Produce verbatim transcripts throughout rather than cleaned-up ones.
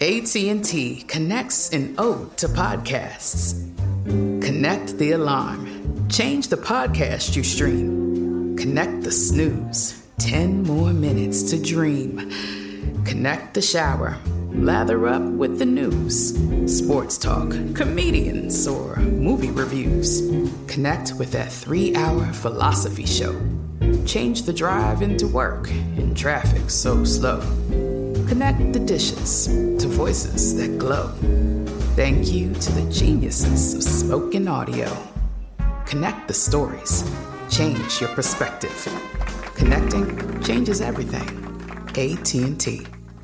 A T and T connects an ode to podcasts. Connect the alarm. Change the podcast you stream. Connect the snooze. Ten more minutes to dream. Connect the shower. Lather up with the news. Sports talk, comedians, or movie reviews. Connect with that three-hour philosophy show. Change the drive into work in traffic so slow. Connect the dishes to voices that glow. Thank you to the geniuses of spoken audio. Connect the stories. Change your perspective. Connecting changes everything. A T and T.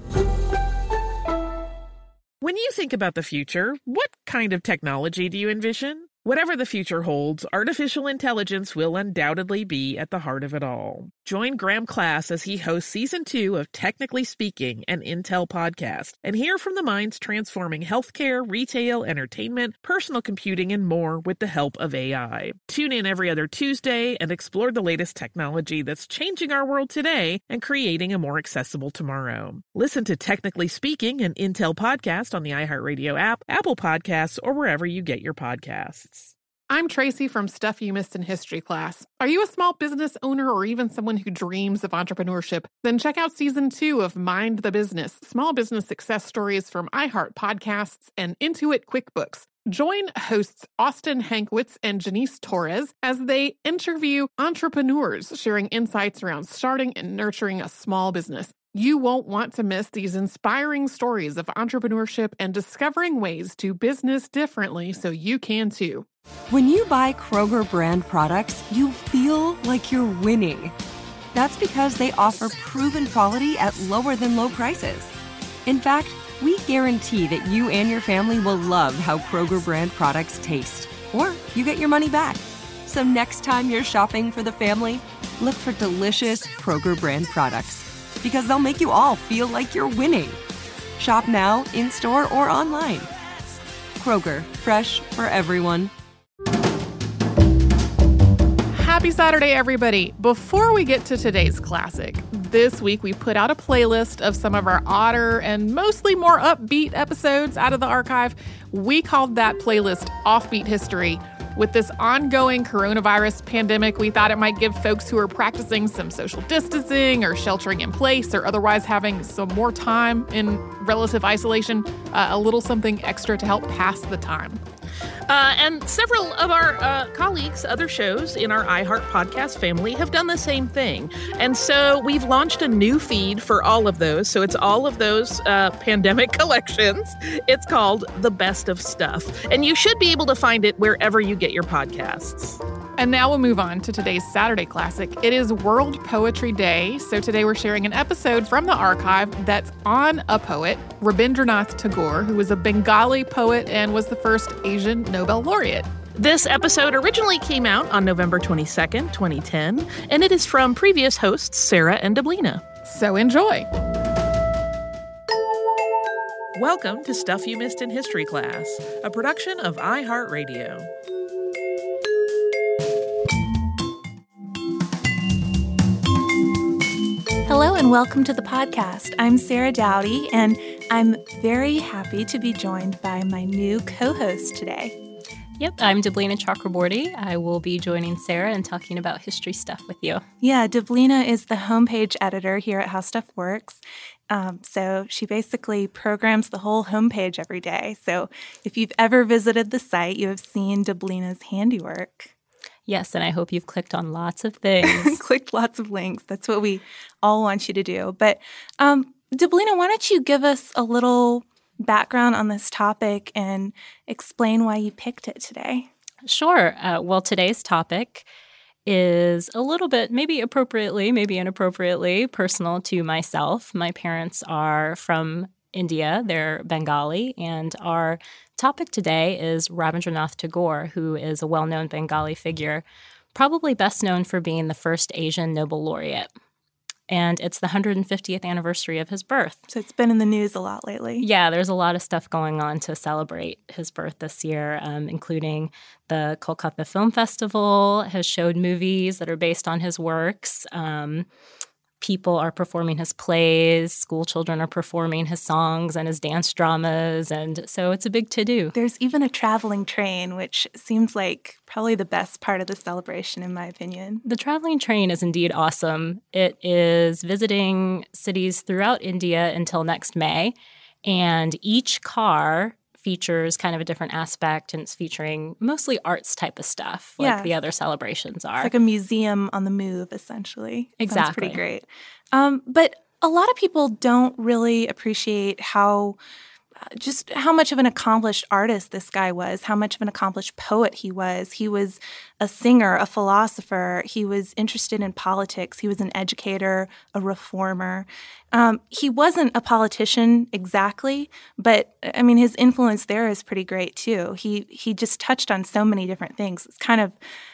When you think about the future, what kind of technology do you envision? Whatever the future holds, artificial intelligence will undoubtedly be at the heart of it all. Join Graham Class as he hosts Season two of Technically Speaking, an Intel podcast, and hear from the minds transforming healthcare, retail, entertainment, personal computing, and more with the help of A I. Tune in every other Tuesday and explore the latest technology that's changing our world today and creating a more accessible tomorrow. Listen to Technically Speaking, an Intel podcast on the iHeartRadio app, Apple Podcasts, or wherever you get your podcasts. I'm Tracy from Stuff You Missed in History class. Are you a small business owner or even someone who dreams of entrepreneurship? Then check out Season two of Mind the Business, small business success stories from iHeart Podcasts and Intuit QuickBooks. Join hosts Austin Hankwitz and Janice Torres as they interview entrepreneurs sharing insights around starting and nurturing a small business. You won't want to miss these inspiring stories of entrepreneurship and discovering ways to business differently so you can too. When you buy Kroger brand products, you feel like you're winning. That's because they offer proven quality at lower than low prices. In fact, we guarantee that you and your family will love how Kroger brand products taste, or you get your money back. So next time you're shopping for the family, look for delicious Kroger brand products, because they'll make you all feel like you're winning. Shop now, in-store, or online. Kroger, fresh for everyone. Happy Saturday, everybody. Before we get to today's classic, this week we put out a playlist of some of our odder and mostly more upbeat episodes out of the archive. We called that playlist Offbeat History. With this ongoing coronavirus pandemic, we thought it might give folks who are practicing some social distancing or sheltering in place or otherwise having some more time in relative isolation, uh, a little something extra to help pass the time. Uh, and several of our uh, colleagues, other shows in our iHeart podcast family have done the same thing. And so we've launched a new feed for all of those. So it's all of those uh, pandemic collections. It's called The Best of Stuff. And you should be able to find it wherever you get your podcasts. And now we'll move on to today's Saturday classic. It is World Poetry Day, so today we're sharing an episode from the archive that's on a poet, Rabindranath Tagore, who was a Bengali poet and was the first Asian Nobel laureate. This episode originally came out on November twenty-second, twenty ten, and it is from previous hosts Sarah and Deblina. So enjoy! Welcome to Stuff You Missed in History Class, a production of iHeartRadio. Hello and welcome to the podcast. I'm Sarah Dowdy, and I'm very happy to be joined by my new co-host today. Yep, I'm Deblina Chakraborty. I will be joining Sarah and talking about history stuff with you. Yeah, Deblina is the homepage editor here at How Stuff Works. Um, so she basically programs the whole homepage every day. So if you've ever visited the site, you have seen Deblina's handiwork. Yes, and I hope you've clicked on lots of things. Clicked lots of links. That's what we all want you to do. But um, Deblina, why don't you give us a little background on this topic and explain why you picked it today? Sure. Uh, well, today's topic is a little bit, maybe appropriately, maybe inappropriately, personal to myself. My parents are from India. They're Bengali, and our topic today is Rabindranath Tagore, who is a well-known Bengali figure, probably best known for being the first Asian Nobel laureate. And it's the one hundred fiftieth anniversary of his birth. So it's been in the news a lot lately. Yeah, there's a lot of stuff going on to celebrate his birth this year, um, including the Kolkata Film Festival has showed movies that are based on his works. Um, people are performing his plays, school children are performing his songs and his dance dramas, and so it's a big to-do. There's even a traveling train, which seems like probably the best part of the celebration, in my opinion. The traveling train is indeed awesome. It is visiting cities throughout India until next May, and each car features kind of a different aspect, and it's featuring mostly arts type of stuff like yes. the other celebrations are. It's like a museum on the move, essentially. Exactly. Sounds pretty great. Um, but a lot of people don't really appreciate how just how much of an accomplished artist this guy was, how much of an accomplished poet he was. He was a singer, a philosopher. He was interested in politics. He was an educator, a reformer. Um, he wasn't a politician exactly, but, I mean, his influence there is pretty great, too. He he just touched on so many different things. It's kind of,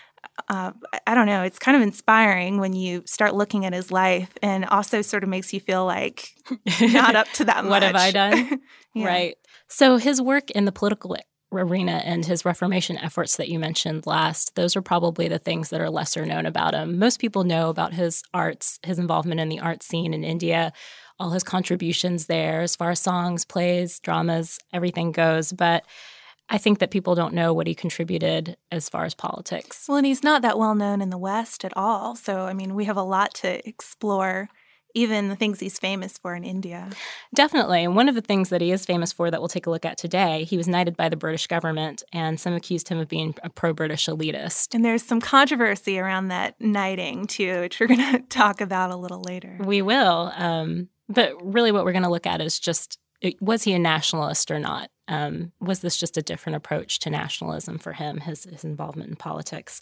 uh, I don't know, it's kind of inspiring when you start looking at his life, and also sort of makes you feel like not up to that much. What have I done? Yeah. Right. So his work in the political arena and his Reformation efforts that you mentioned last, those are probably the things that are lesser known about him. Most people know about his arts, his involvement in the art scene in India, all his contributions there as far as songs, plays, dramas, everything goes. But I think that people don't know what he contributed as far as politics. Well, and he's not that well known in the West at all. So, I mean, we have a lot to explore, even the things he's famous for in India. Definitely. And one of the things that he is famous for that we'll take a look at today, he was knighted by the British government, and some accused him of being a pro-British elitist. And there's some controversy around that knighting, too, which we're going to talk about a little later. We will. Um, but really what we're going to look at is just, was he a nationalist or not? Um, was this just a different approach to nationalism for him, his, his involvement in politics?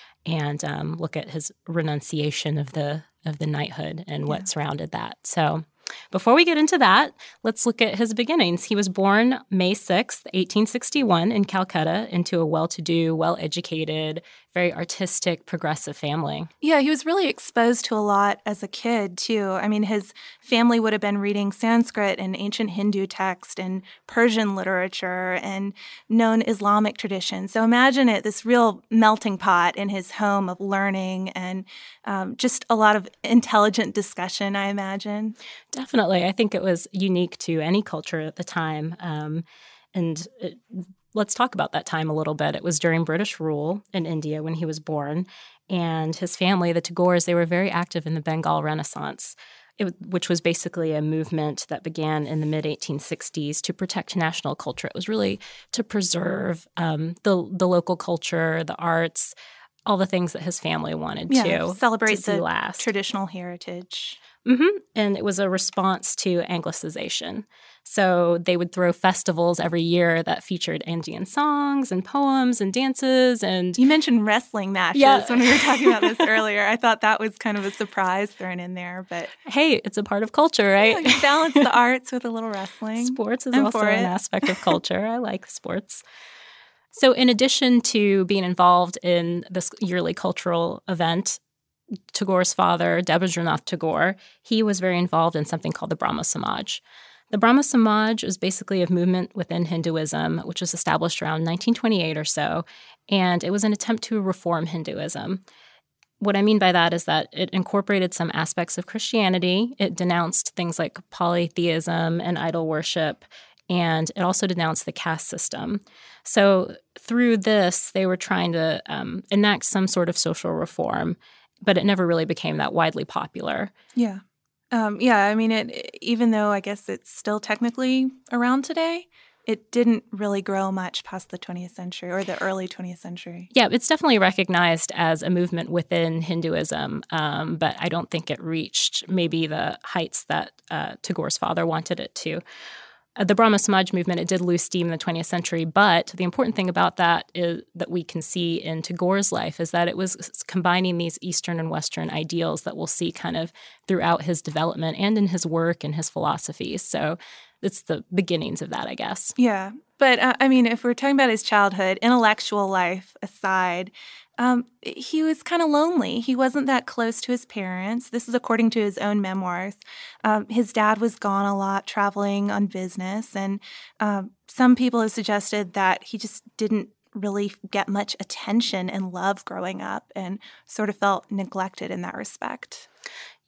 And um, look at his renunciation of the of the knighthood and what yeah. surrounded that. So before we get into that, let's look at his beginnings. He was born May sixth, eighteen sixty-one in Calcutta into a well-to-do, well-educated, very artistic, progressive family. Yeah, he was really exposed to a lot as a kid, too. I mean, his family would have been reading Sanskrit and ancient Hindu text and Persian literature and known Islamic tradition. So imagine it, this real melting pot in his home of learning and um, just a lot of intelligent discussion, I imagine. Definitely. I think it was unique to any culture at the time. Um, and it, let's talk about that time a little bit. It was during British rule in India when he was born. And his family, the Tagores, they were very active in the Bengal Renaissance, it, which was basically a movement that began in the mid eighteen sixties to protect national culture. It was really to preserve um, the, the local culture, the arts, all the things that his family wanted yeah, to celebrate to the last. Traditional heritage. Mm-hmm. And it was a response to Anglicization. So they would throw festivals every year that featured Indian songs and poems and dances. And you mentioned wrestling matches yeah. when we were talking about this earlier. I thought that was kind of a surprise thrown in there. But hey, it's a part of culture, right? Yeah, you balance the arts with a little wrestling. Sports is I'm also for an it. aspect of culture. I like sports. So in addition to being involved in this yearly cultural event, Tagore's father, Debendranath Tagore, he was very involved in something called the Brahmo Samaj. The Brahmo Samaj was basically a movement within Hinduism, which was established around nineteen twenty-eight or so, and it was an attempt to reform Hinduism. What I mean by that is that it incorporated some aspects of Christianity. It denounced things like polytheism and idol worship, and it also denounced the caste system. So through this, they were trying to um, enact some sort of social reform, but it never really became that widely popular. Yeah. Um, yeah, I mean, it. even though I guess it's still technically around today, it didn't really grow much past the twentieth century or the early twentieth century. Yeah, it's definitely recognized as a movement within Hinduism, um, but I don't think it reached maybe the heights that uh, Tagore's father wanted it to. Uh, the Brahmo Samaj movement, it did lose steam in the twentieth century, but the important thing about that is that we can see in Tagore's life is that it was combining these Eastern and Western ideals that we'll see kind of throughout his development and in his work and his philosophies. So it's the beginnings of that, I guess. Yeah. But, uh, I mean, if we're talking about his childhood, intellectual life aside, um, he was kind of lonely. He wasn't that close to his parents. This is according to his own memoirs. Um, his dad was gone a lot, traveling on business. And um, some people have suggested that he just didn't really get much attention and love growing up and sort of felt neglected in that respect.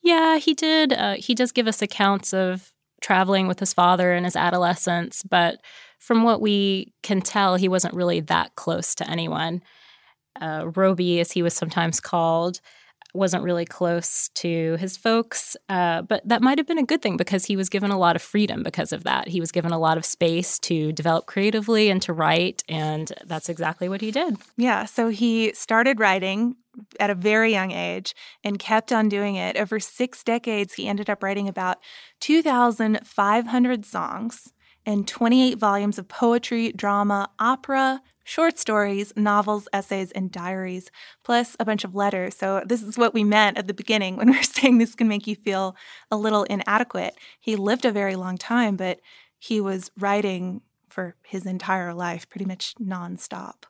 Yeah, he did. Uh, he does give us accounts of traveling with his father in his adolescence, but from what we can tell, he wasn't really that close to anyone. Uh, Roby, as he was sometimes called, wasn't really close to his folks, uh, but that might have been a good thing because he was given a lot of freedom because of that. He was given a lot of space to develop creatively and to write, and that's exactly what he did. Yeah, so he started writing at a very young age and kept on doing it. Over six decades, he ended up writing about two thousand five hundred songs and twenty-eight volumes of poetry, drama, opera, short stories, novels, essays, and diaries, plus a bunch of letters. So this is what we meant at the beginning when we were saying this can make you feel a little inadequate. He lived a very long time, but he was writing for his entire life, pretty much nonstop.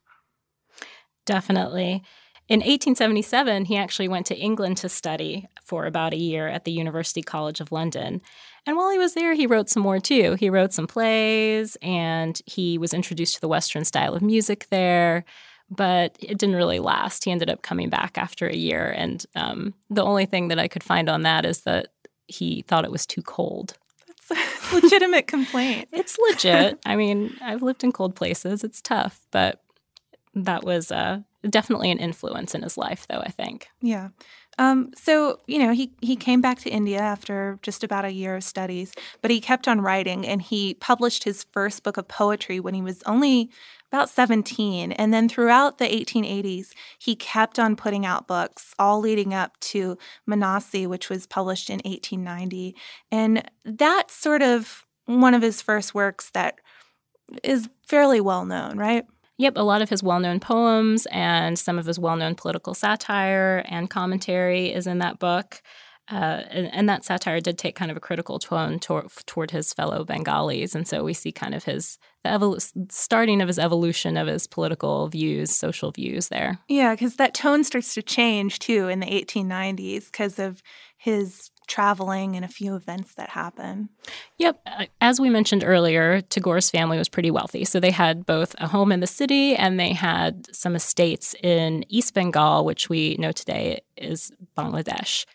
Definitely. In eighteen seventy-seven, he actually went to England to study for about a year at the University College of London. And while he was there, he wrote some more too. He wrote some plays, and he was introduced to the Western style of music there, but it didn't really last. He ended up coming back after a year, and um, the only thing that I could find on that is that he thought it was too cold. That's a legitimate complaint. It's legit. I mean, I've lived in cold places. It's tough, but that was uh, definitely an influence in his life, though, I think. Yeah. Um, so, you know, he, he came back to India after just about a year of studies, but he kept on writing, and he published his first book of poetry when he was only about seventeen. And then throughout the eighteen eighties, he kept on putting out books, all leading up to Manasi, which was published in eighteen ninety. And that's sort of one of his first works that is fairly well known, right? Yep, a lot of his well-known poems and some of his well-known political satire and commentary is in that book. Uh, and, and that satire did take kind of a critical tone tor- toward his fellow Bengalis. And so we see kind of his the evol- starting of his evolution of his political views, social views there. Yeah, because that tone starts to change, too, in the eighteen nineties because of his traveling and a few events that happen. Yep. As we mentioned earlier, Tagore's family was pretty wealthy. So they had both a home in the city and they had some estates in East Bengal, which we know today is Bangladesh.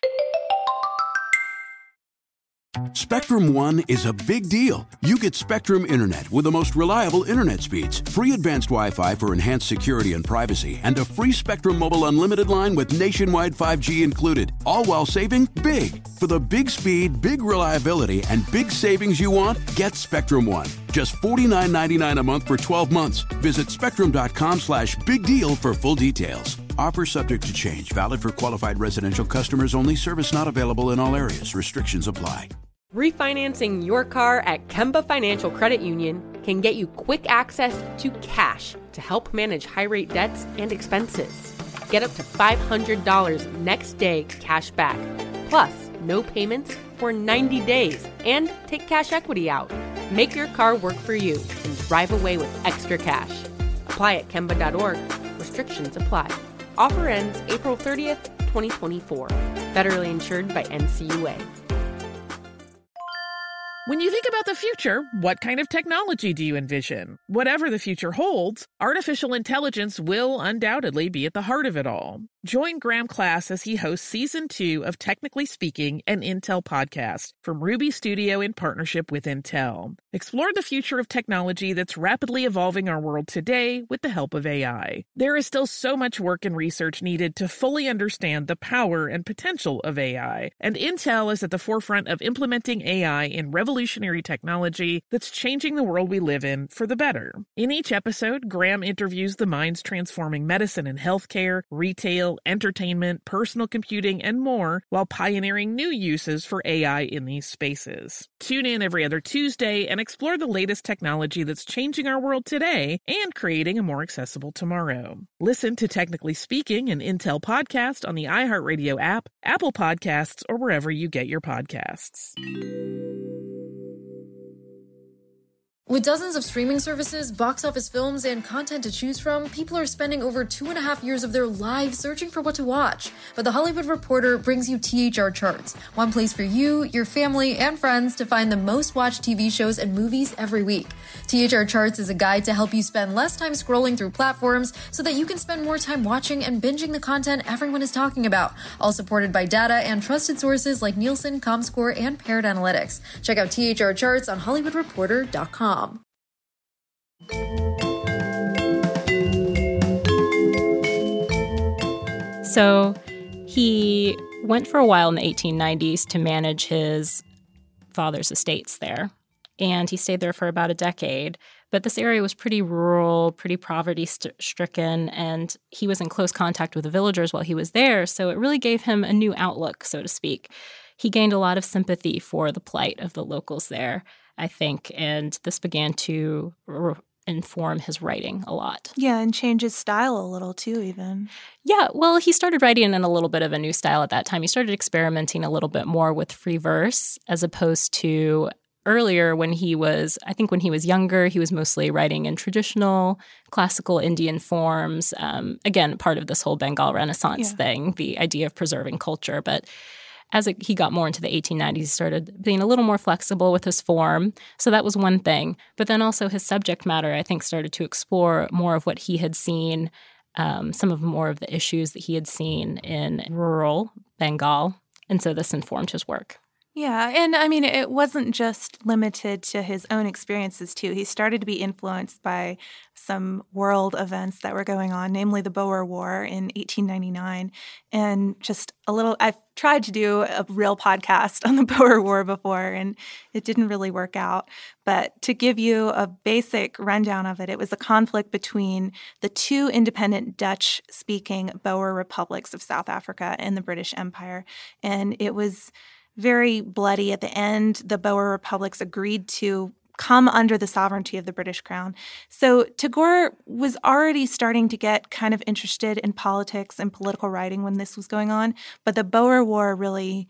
Spectrum One is a big deal. You get Spectrum Internet with the most reliable internet speeds, free advanced Wi-Fi for enhanced security and privacy, and a free Spectrum Mobile Unlimited line with nationwide five G included, all while saving big. For the big speed, big reliability, and big savings you want, get Spectrum One. Just forty-nine ninety-nine a month for twelve months. Visit spectrum.com slash big deal for full details. Offer subject to change. Valid for qualified residential customers only. Service not available in all areas. Restrictions apply. Refinancing your car at Kemba Financial Credit Union can get you quick access to cash to help manage high-rate debts and expenses. Get up to five hundred dollars next day cash back, plus no payments for ninety days, and take cash equity out. Make your car work for you and drive away with extra cash. Apply at Kemba dot org. Restrictions apply. Offer ends April thirtieth, twenty twenty-four. Federally insured by N C U A. When you think about the future, what kind of technology do you envision? Whatever the future holds, artificial intelligence will undoubtedly be at the heart of it all. Join Graham Class as he hosts Season two of Technically Speaking, an Intel podcast from Ruby Studio in partnership with Intel. Explore the future of technology that's rapidly evolving our world today with the help of A I. There is still so much work and research needed to fully understand the power and potential of A I, and Intel is at the forefront of implementing A I in revolutionary technology that's changing the world we live in for the better. In each episode, Graham interviews the minds transforming medicine and healthcare, retail, entertainment, personal computing, and more, while pioneering new uses for A I in these spaces. Tune in every other Tuesday and explore the latest technology that's changing our world today and creating a more accessible tomorrow. Listen to Technically Speaking, an Intel podcast on the iHeartRadio app, Apple Podcasts, or wherever you get your podcasts. With dozens of streaming services, box office films, and content to choose from, people are spending over two and a half years of their lives searching for what to watch. But The Hollywood Reporter brings you T H R Charts, one place for you, your family, and friends to find the most watched T V shows and movies every week. T H R Charts is a guide to help you spend less time scrolling through platforms so that you can spend more time watching and binging the content everyone is talking about, all supported by data and trusted sources like Nielsen, Comscore, and Paired Analytics. Check out T H R Charts on Hollywood Reporter dot com. So he went for a while in the eighteen nineties to manage his father's estates there. And he stayed there for about a decade. But this area was pretty rural, pretty poverty-stricken, and he was in close contact with the villagers while he was there. So it really gave him a new outlook, so to speak. He gained a lot of sympathy for the plight of the locals there, I think, and this began to re- inform his writing a lot. Yeah, and change his style a little too, even. Yeah, well, he started writing in a little bit of a new style at that time. He started experimenting a little bit more with free verse as opposed to earlier when he was, I think when he was younger, he was mostly writing in traditional classical Indian forms. Um, again, part of this whole Bengal Renaissance yeah. thing, the idea of preserving culture, but as it, he got more into the eighteen nineties, he started being a little more flexible with his form. So that was one thing. But then also his subject matter, I think, started to explore more of what he had seen, um, some of more of the issues that he had seen in rural Bengal. And so this informed his work. Yeah, and I mean, it wasn't just limited to his own experiences, too. He started to be influenced by some world events that were going on, namely the Boer War in eighteen ninety-nine. And just a little, I've tried to do a real podcast on the Boer War before, and it didn't really work out. But to give you a basic rundown of it, it was a conflict between the two independent Dutch-speaking Boer republics of South Africa and the British Empire. And it was very bloody. At the end, the Boer republics agreed to come under the sovereignty of the British Crown. So Tagore was already starting to get kind of interested in politics and political writing when this was going on, but the Boer War really,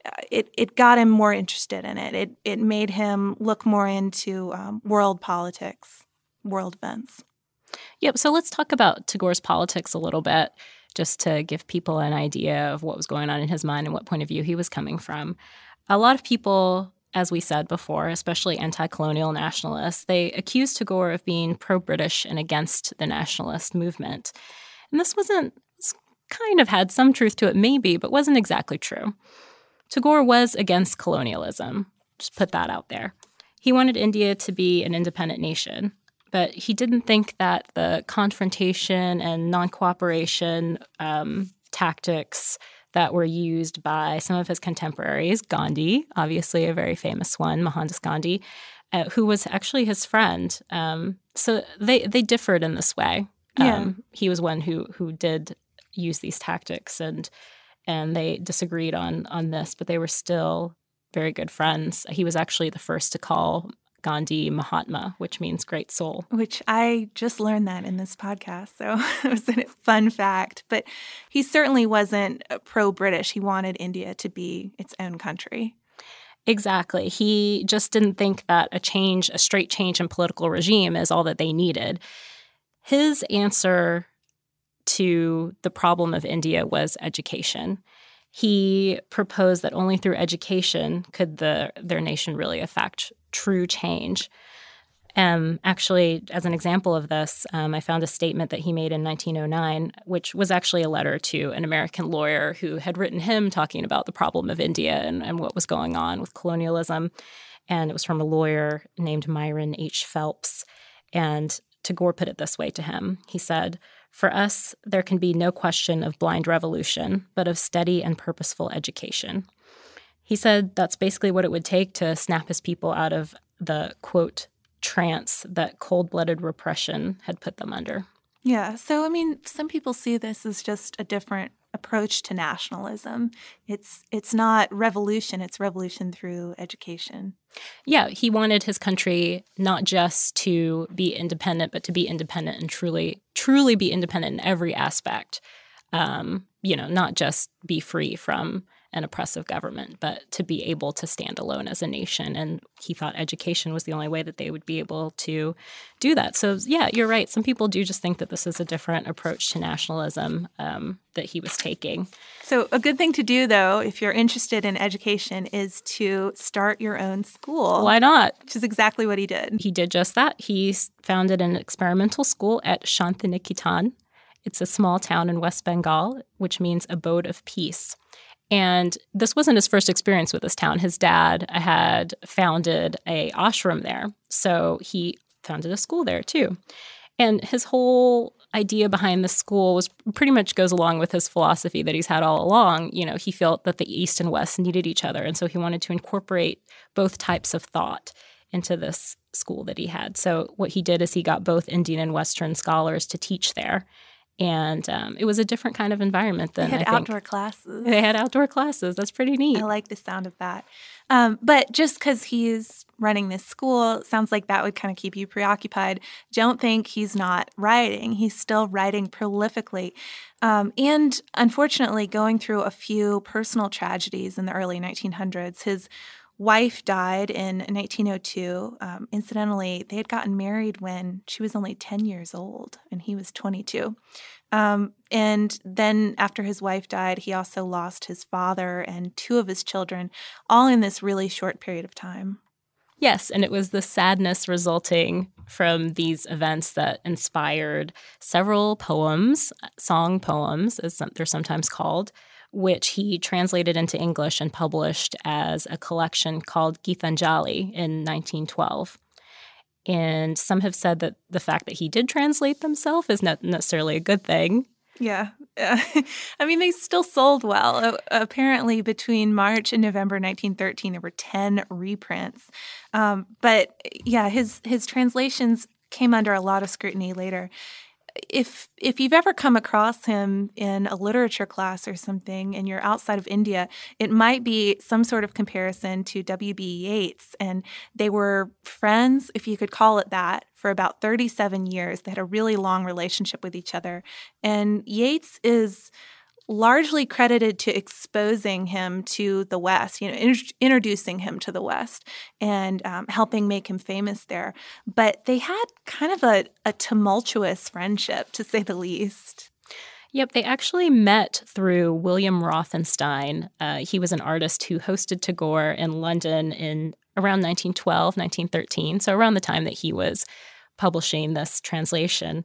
it it got him more interested in it. It it made him look more into um, world politics, world events. Yep, so let's talk about Tagore's politics a little bit, just to give people an idea of what was going on in his mind and what point of view he was coming from. A lot of people, as we said before, especially anti-colonial nationalists, they accused Tagore of being pro-British and against the nationalist movement. And this wasn't, this kind of had some truth to it maybe, but wasn't exactly true. Tagore was against colonialism. Just put that out there. He wanted India to be an independent nation. But he didn't think that the confrontation and non-cooperation um, tactics that were used by some of his contemporaries, Gandhi, obviously a very famous one, Mohandas Gandhi, uh, who was actually his friend. Um, so they they differed in this way. Yeah. Um, he was one who who did use these tactics, and and they disagreed on on this, but they were still very good friends. He was actually the first to call Gandhi Mahatma, which means great soul. Which I just learned that in this podcast, so it was a fun fact. But he certainly wasn't pro-British. He wanted India to be its own country. Exactly. He just didn't think that a change, a straight change in political regime is all that they needed. His answer to the problem of India was education. He proposed that only through education could the their nation really affect true change. Um, actually, as an example of this, um, I found a statement that he made in nineteen oh nine, which was actually a letter to an American lawyer who had written him talking about the problem of India and, and what was going on with colonialism. And it was from a lawyer named Myron H. Phelps. And Tagore put it this way to him. He said, "For us, there can be no question of blind revolution, but of steady and purposeful education." He said that's basically what it would take to snap his people out of the, quote, trance that cold-blooded repression had put them under. Yeah. So, I mean, some people see this as just a different approach to nationalism. It's it's not revolution. It's revolution through education. Yeah. He wanted his country not just to be independent, but to be independent and truly, truly be independent in every aspect. Um, you know, not just be free from an oppressive government, but to be able to stand alone as a nation. And he thought education was the only way that they would be able to do that. So, yeah, you're right. Some people do just think that this is a different approach to nationalism um, that he was taking. So a good thing to do, though, if you're interested in education, is to start your own school. Why not? Which is exactly what he did. He did just that. He founded an experimental school at Shantiniketan. It's a small town in West Bengal, which means abode of peace. And this wasn't his first experience with this town. His dad had founded a ashram there, so he founded a school there too. And his whole idea behind the school was pretty much goes along with his philosophy that he's had all along. You know, he felt that the East and West needed each other, and so he wanted to incorporate both types of thought into this school that he had. So what he did is he got both Indian and Western scholars to teach there. And um, it was a different kind of environment than They had I think. outdoor classes. They had outdoor classes. That's pretty neat. I like the sound of that. Um, but just because he's running this school, sounds like that would kind of keep you preoccupied. Don't think he's not writing. He's still writing prolifically. Um, and unfortunately, going through a few personal tragedies in the early nineteen hundreds. His wife died in nineteen oh two. Um, incidentally, they had gotten married when she was only ten years old and he was twenty-two. Um, and then after his wife died, he also lost his father and two of his children, all in this really short period of time. Yes, and it was the sadness resulting from these events that inspired several poems, song poems, as they're sometimes called, which he translated into English and published as a collection called Gitanjali in nineteen twelve. And some have said that the fact that he did translate themselves is not necessarily a good thing. Yeah. Uh, I mean, they still sold well. Uh, apparently, between March and November nineteen thirteen, there were ten reprints. Um, but, yeah, his his translations came under a lot of scrutiny later. If if you've ever come across him in a literature class or something and you're outside of India, it might be some sort of comparison to W B Yeats. And they were friends, if you could call it that, for about thirty-seven years. They had a really long relationship with each other. And Yeats is largely credited to exposing him to the West, you know, in- introducing him to the West and um, helping make him famous there. But they had kind of a, a tumultuous friendship, to say the least. Yep, they actually met through William Rothenstein. Uh, he was an artist who hosted Tagore in London in around nineteen twelve, nineteen thirteen, so around the time that he was publishing this translation.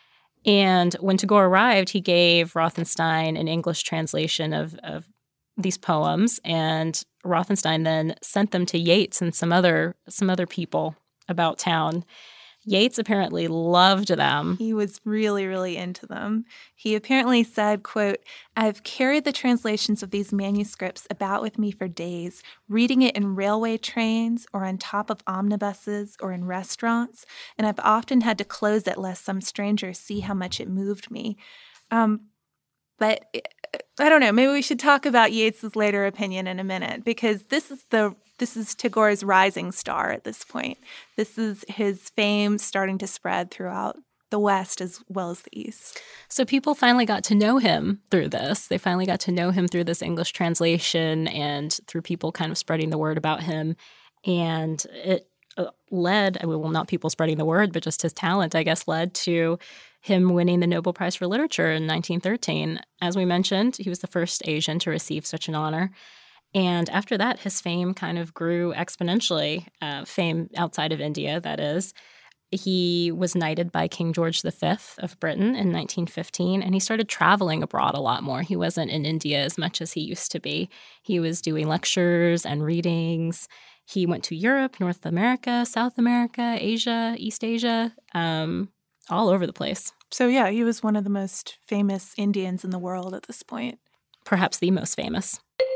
And when Tagore arrived, he gave Rothenstein an English translation of, of these poems, and Rothenstein then sent them to Yeats and some other some other people about town. Yeats apparently loved them. He was really, really into them. He apparently said, quote, "I've carried the translations of these manuscripts about with me for days, reading it in railway trains or on top of omnibuses or in restaurants, and I've often had to close it lest some stranger see how much it moved me." Um, but I don't know, maybe we should talk about Yeats's later opinion in a minute, because this is the This is Tagore's rising star at this point. This is his fame starting to spread throughout the West as well as the East. So people finally got to know him through this. They finally got to know him through this English translation and through people kind of spreading the word about him. And it led, well, not people spreading the word, but just his talent, I guess, led to him winning the Nobel Prize for Literature in nineteen thirteen. As we mentioned, he was the first Asian to receive such an honor. And after that, his fame kind of grew exponentially, uh, fame outside of India, that is. He was knighted by King George the Fifth of Britain in nineteen fifteen, and he started traveling abroad a lot more. He wasn't in India as much as he used to be. He was doing lectures and readings. He went to Europe, North America, South America, Asia, East Asia, um, all over the place. So yeah, he was one of the most famous Indians in the world at this point. Perhaps the most famous.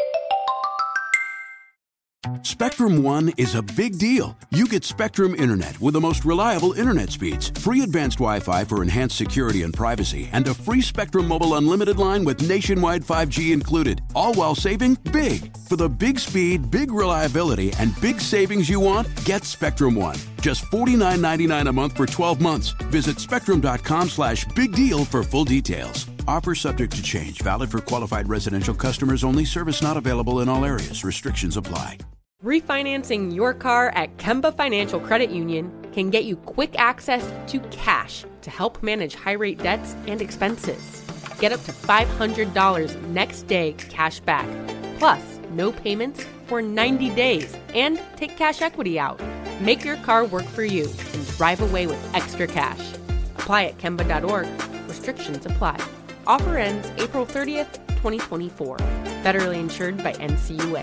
Spectrum One is a big deal. You get Spectrum Internet with the most reliable internet speeds, free advanced Wi-Fi for enhanced security and privacy, and a free Spectrum Mobile unlimited line with nationwide five G included, all while saving big. For the big speed, big reliability, and big savings you want, get Spectrum One. Just forty-nine ninety-nine a month for twelve months. Visit spectrum dot com slash big deal for full details. Offer subject to change. Valid for qualified residential customers only. Service not available in all areas. Restrictions apply. Refinancing your car at Kemba Financial Credit Union can get you quick access to cash to help manage high-rate debts and expenses. Get up to five hundred dollars next day cash back, plus no payments for ninety days, and take cash equity out. Make your car work for you and drive away with extra cash. Apply at Kemba dot org. Restrictions apply. Offer ends April thirtieth, twenty twenty-four. Federally insured by N C U A.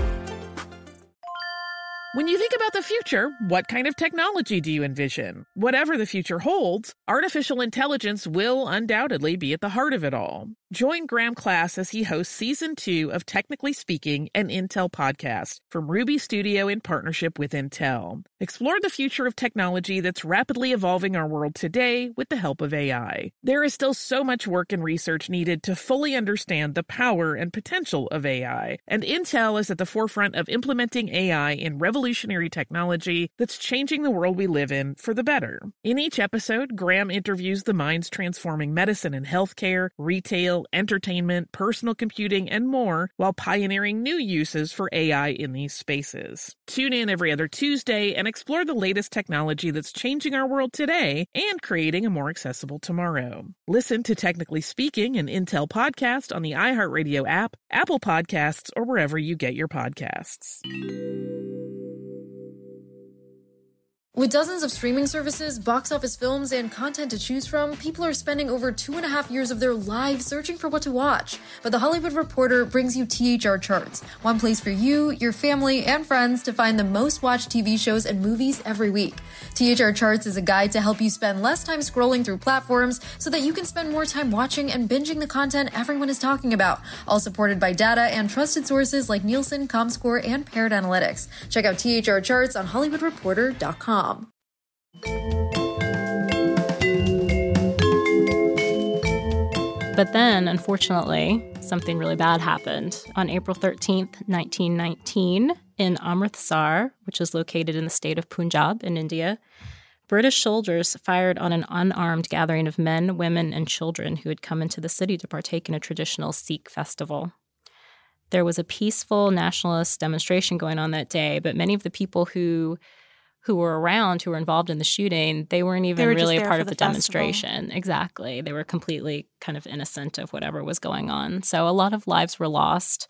When you think about the future, what kind of technology do you envision? Whatever the future holds, artificial intelligence will undoubtedly be at the heart of it all. Join Graham Class as he hosts Season two of Technically Speaking, an Intel podcast from Ruby Studio in partnership with Intel. Explore the future of technology that's rapidly evolving our world today with the help of A I. There is still so much work and research needed to fully understand the power and potential of A I, and Intel is at the forefront of implementing A I in revolutionary technology that's changing the world we live in for the better. In each episode, Graham interviews the minds transforming medicine and healthcare, retail, entertainment, personal computing, and more, while pioneering new uses for A I in these spaces. Tune in every other Tuesday and explore the latest technology that's changing our world today and creating a more accessible tomorrow. Listen to Technically Speaking, an Intel podcast on the iHeartRadio app, Apple Podcasts, or wherever you get your podcasts. With dozens of streaming services, box office films, and content to choose from, people are spending over two and a half years of their lives searching for what to watch. But The Hollywood Reporter brings you T H R Charts, one place for you, your family, and friends to find the most watched T V shows and movies every week. T H R Charts is a guide to help you spend less time scrolling through platforms so that you can spend more time watching and binging the content everyone is talking about, all supported by data and trusted sources like Nielsen, ComScore, and Paired Analytics. Check out T H R Charts on Hollywood Reporter dot com. But then, unfortunately, something really bad happened. On April thirteenth, nineteen nineteen, in Amritsar, which is located in the state of Punjab in India, British soldiers fired on an unarmed gathering of men, women, and children who had come into the city to partake in a traditional Sikh festival. There was a peaceful nationalist demonstration going on that day, but many of the people who who were around, who were involved in the shooting, they weren't even they were really a part of the, the demonstration. Exactly. They were completely kind of innocent of whatever was going on. So a lot of lives were lost,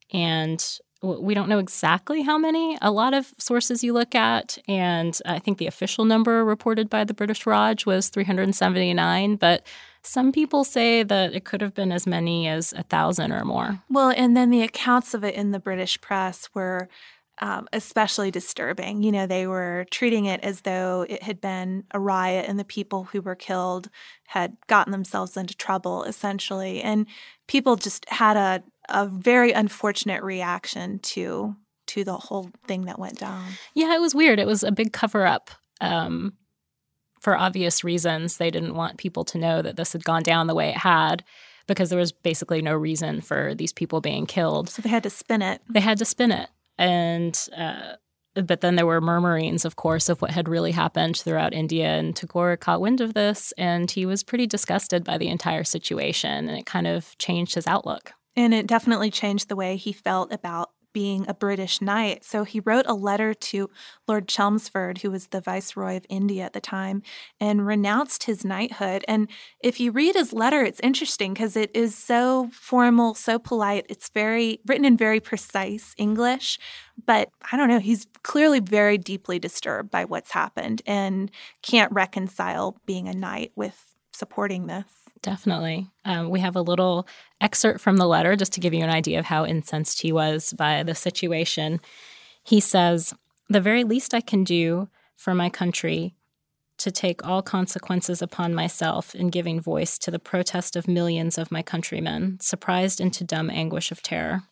and we don't know exactly how many. A lot of sources you look at, and I think the official number reported by the British Raj was three hundred seventy-nine, but some people say that it could have been as many as a thousand or more. Well, and then the accounts of it in the British press were Um, especially disturbing. You know, they were treating it as though it had been a riot and the people who were killed had gotten themselves into trouble, essentially. And people just had a, a very unfortunate reaction to to the whole thing that went down. Yeah, it was weird. It was a big cover-up um, for obvious reasons. They didn't want people to know that this had gone down the way it had, because there was basically no reason for these people being killed. So they had to spin it. They had to spin it. And uh, but then there were murmurings, of course, of what had really happened throughout India. And Tagore caught wind of this, and he was pretty disgusted by the entire situation. And it kind of changed his outlook. And it definitely changed the way he felt about being a British knight. So he wrote a letter to Lord Chelmsford, who was the Viceroy of India at the time, and renounced his knighthood. And if you read his letter, it's interesting because it is so formal, so polite. It's very written in very precise English. But I don't know, he's clearly very deeply disturbed by what's happened and can't reconcile being a knight with supporting this. Definitely. Um, we have a little excerpt from the letter just to give you an idea of how incensed he was by the situation. He says, "The very least I can do for my country to take all consequences upon myself in giving voice to the protest of millions of my countrymen, surprised into dumb anguish of terror.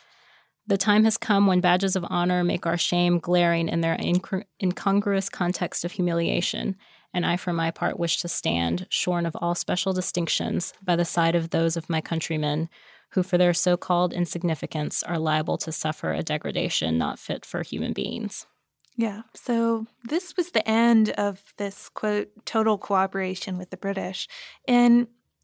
The time has come when badges of honor make our shame glaring in their incongru- incongruous context of humiliation, and I, for my part, wish to stand, shorn of all special distinctions, by the side of those of my countrymen who, for their so-called insignificance, are liable to suffer a degradation not fit for human beings." Yeah, so this was the end of this, quote, total cooperation with the British. And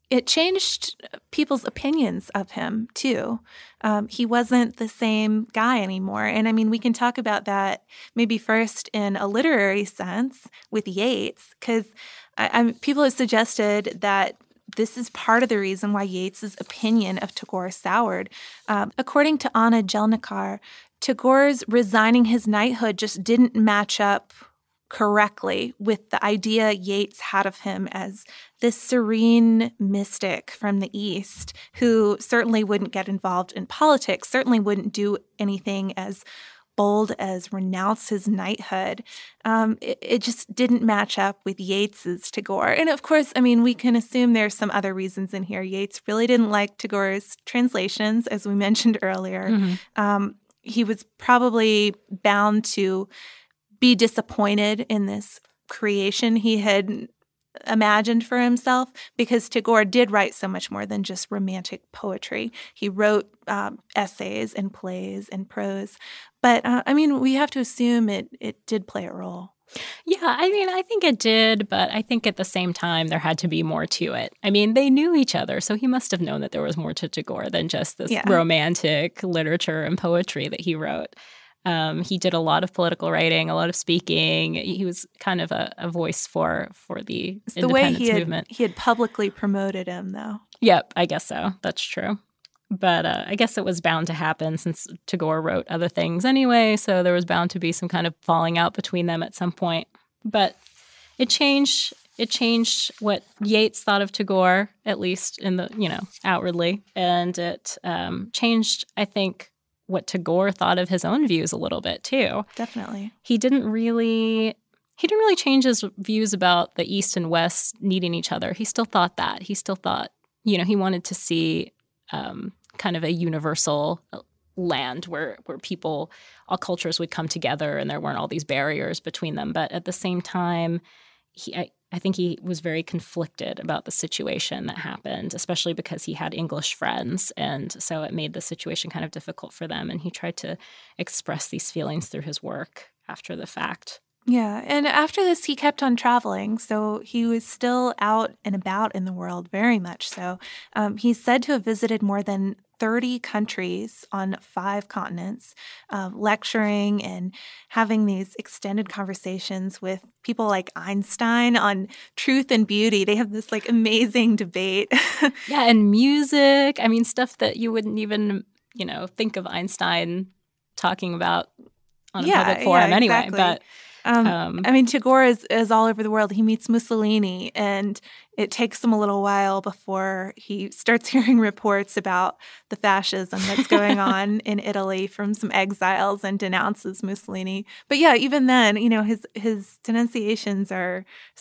it changed people's opinions of him, too. Um, he wasn't the same guy anymore. And I mean, we can talk about that maybe first in a literary sense with Yeats, because people have suggested that this is part of the reason why Yeats's opinion of Tagore soured. Um, according to Anna Jelnikar, Tagore's resigning his knighthood just didn't match up correctly with the idea Yeats had of him as this serene mystic from the East who certainly wouldn't get involved in politics, certainly wouldn't do anything as bold as renounce his knighthood. Um, it, it just didn't match up with Yeats's Tagore. And of course, I mean, we can assume there's some other reasons in here. Yeats really didn't like Tagore's translations, as we mentioned earlier. Mm-hmm. Um, he was probably bound to be disappointed in this creation he had imagined for himself, because Tagore did write so much more than just romantic poetry. He wrote um, essays and plays and prose. But, uh, I mean, we have to assume it it did play a role. Yeah, I mean, I think it did, but I think at the same time there had to be more to it. I mean, they knew each other, so he must have known that there was more to Tagore than just this yeah. romantic literature and poetry that he wrote. Um, he did a lot of political writing, a lot of speaking. He was kind of a, a voice for for the it's independence the way he had, movement. He had publicly promoted him, though. Yep, I guess so. That's true. But uh, I guess it was bound to happen since Tagore wrote other things anyway, so there was bound to be some kind of falling out between them at some point. But it changed. It changed what Yeats thought of Tagore, at least in the you know outwardly, and it um, changed, I think, what Tagore thought of his own views a little bit too. Definitely. He didn't really he didn't really change his views about the East and West needing each other. He still thought that. He still thought, you know, he wanted to see um, kind of a universal land where where people, all cultures would come together and there weren't all these barriers between them. But at the same time, he I, I think he was very conflicted about the situation that happened, especially because he had English friends. And so it made the situation kind of difficult for them. And he tried to express these feelings through his work after the fact. Yeah. And after this, he kept on traveling. So he was still out and about in the world, very much so. Um, he's said to have visited more than thirty countries on five continents, uh, lecturing and having these extended conversations with people like Einstein on truth and beauty. They have this like amazing debate. Yeah, and music. I mean, stuff that you wouldn't even, you know, think of Einstein talking about on a yeah, public forum yeah, anyway. Exactly. But Um, um, I mean, Tagore is, is all over the world. He meets Mussolini, and it takes him a little while before he starts hearing reports about the fascism that's going on in Italy from some exiles and denounces Mussolini. But yeah, even then, you know, his his denunciations are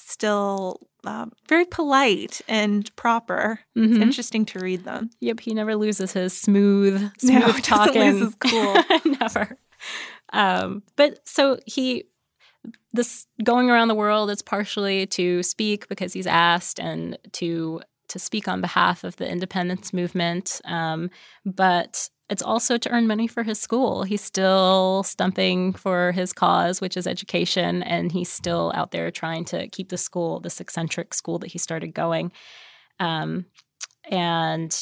still um, very polite and proper. Mm-hmm. It's interesting to read them. Yep, he never loses his smooth, smooth no, talking. Doesn't lose his cool. Never. Um, but so he... This going around the world is partially to speak because he's asked and to to speak on behalf of the independence movement, um, but it's also to earn money for his school. He's still stumping for his cause, which is education, and he's still out there trying to keep the school, this eccentric school that he started going. Um, and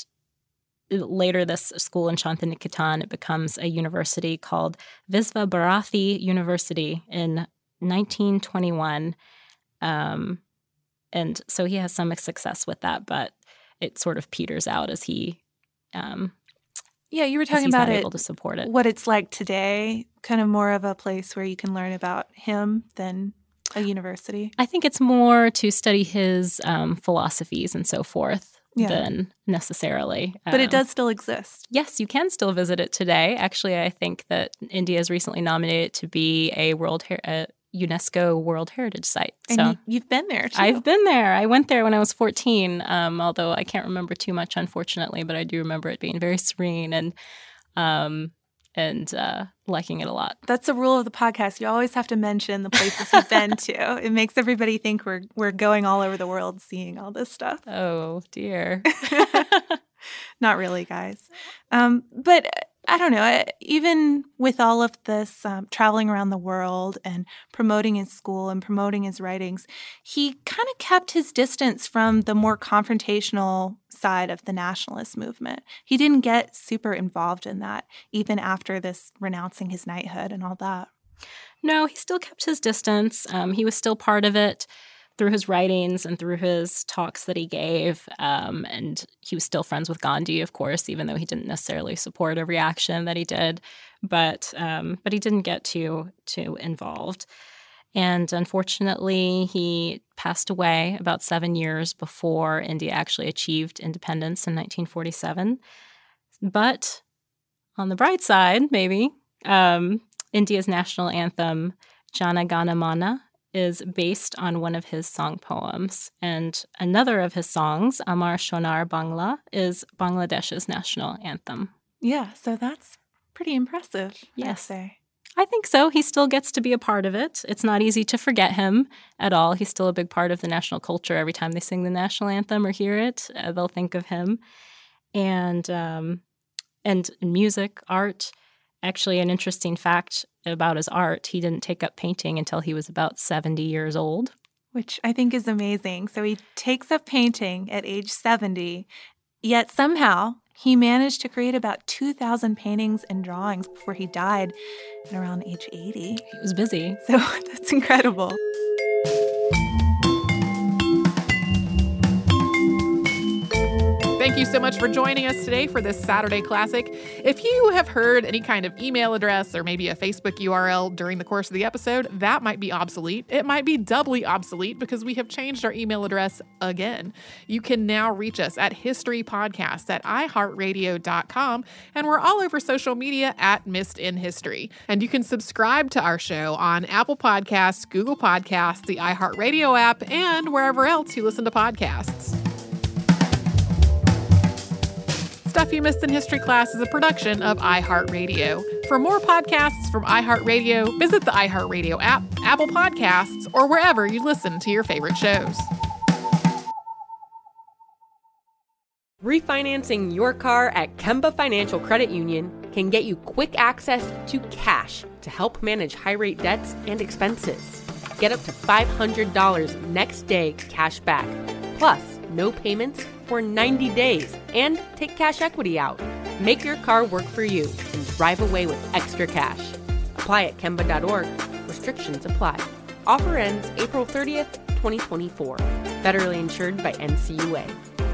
later, this school in Shantiniketan, it becomes a university called Visva Bharathi University in nineteen twenty-one, um, and so he has some success with that, but it sort of peters out as he, um, yeah, you were talking he's about not it, able to support it. What it's like today, kind of more of a place where you can learn about him than a university. I think it's more to study his um, philosophies and so forth yeah. than necessarily. But um, it does still exist. Yes, you can still visit it today. Actually, I think that India has recently nominated it to be a World Her- uh, UNESCO World Heritage Site. And so you, you've been there, too. I've been there. I went there when I was fourteen, um, although I can't remember too much, unfortunately, but I do remember it being very serene and um, and uh, liking it a lot. That's a rule of the podcast. You always have to mention the places you've been to. It makes everybody think we're we're going all over the world seeing all this stuff. Oh, dear. Not really, guys. Um, but I don't know, even with all of this um, traveling around the world and promoting his school and promoting his writings, he kind of kept his distance from the more confrontational side of the nationalist movement. He didn't get super involved in that, even after this renouncing his knighthood and all that. No, he still kept his distance. Um, he was still part of it through his writings and through his talks that he gave. Um, and he was still friends with Gandhi, of course, even though he didn't necessarily support every action that he did. But um, but he didn't get too, too involved. And unfortunately, he passed away about seven years before India actually achieved independence in nineteen forty-seven. But on the bright side, maybe, um, India's national anthem, Jana Gana Mana, is based on one of his song poems. And another of his songs, Amar Shonar Bangla, is Bangladesh's national anthem. Yeah, so that's pretty impressive, yes. I'd say. I think so. He still gets to be a part of it. It's not easy to forget him at all. He's still a big part of the national culture. Every time they sing the national anthem or hear it, uh, they'll think of him. And um, and music, art. Actually, an interesting fact about his art, he didn't take up painting until he was about seventy years old. Which I think is amazing. So he takes up painting at age seventy, yet somehow he managed to create about two thousand paintings and drawings before he died at around age eighty. He was busy. So that's incredible. Thank you so much for joining us today for this Saturday Classic. If you have heard any kind of email address or maybe a Facebook U R L during the course of the episode, that might be obsolete. It might be doubly obsolete because we have changed our email address again. You can now reach us at historypodcast at i heart radio dot com, and we're all over social media at Missed in History. And you can subscribe to our show on Apple Podcasts, Google Podcasts, the iHeartRadio app, and wherever else you listen to podcasts. Stuff You Missed in History Class is a production of iHeartRadio. For more podcasts from iHeartRadio, visit the iHeartRadio app, Apple Podcasts, or wherever you listen to your favorite shows. Refinancing your car at Kemba Financial Credit Union can get you quick access to cash to help manage high-rate debts and expenses. Get up to five hundred dollars next day cash back, plus no payments for ninety days, and take cash equity out. Make your car work for you and drive away with extra cash. Apply at kemba dot org. Restrictions apply. Offer ends April thirtieth, twenty twenty-four. Federally insured by N C U A.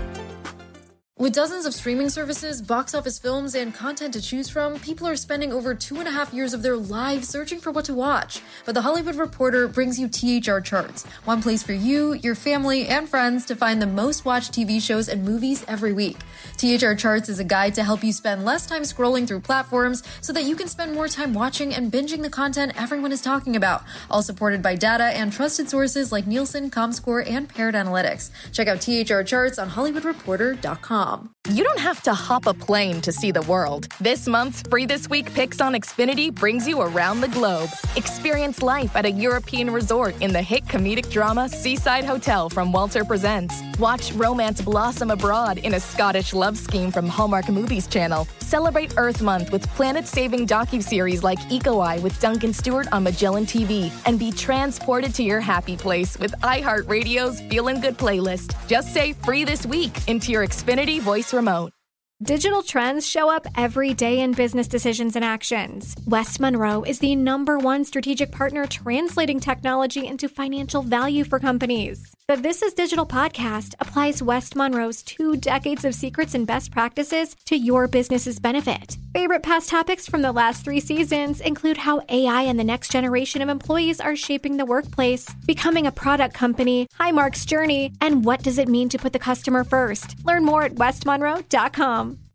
With dozens of streaming services, box office films, and content to choose from, people are spending over two and a half years of their lives searching for what to watch. But The Hollywood Reporter brings you T H R Charts, one place for you, your family, and friends to find the most watched T V shows and movies every week. T H R Charts is a guide to help you spend less time scrolling through platforms so that you can spend more time watching and binging the content everyone is talking about, all supported by data and trusted sources like Nielsen, ComScore, and Paired Analytics. Check out T H R Charts on hollywood reporter dot com. You don't have to hop a plane to see the world. This month's Free This Week Picks on Xfinity brings you around the globe. Experience life at a European resort in the hit comedic drama Seaside Hotel from Walter Presents. Watch romance blossom abroad in a Scottish love scheme from Hallmark Movies Channel. Celebrate Earth Month with planet-saving docuseries like Eco Eye with Duncan Stewart on Magellan T V. And be transported to your happy place with iHeartRadio's Feelin' Good playlist. Just say Free This Week into your Xfinity voice remote. Digital trends show up every day in business decisions and actions. West Monroe is the number one strategic partner translating technology into financial value for companies. The This Is Digital podcast applies West Monroe's two decades of secrets and best practices to your business's benefit. Favorite past topics from the last three seasons include how A I and the next generation of employees are shaping the workplace, becoming a product company, Highmark's journey, and what does it mean to put the customer first. Learn more at west monroe dot com.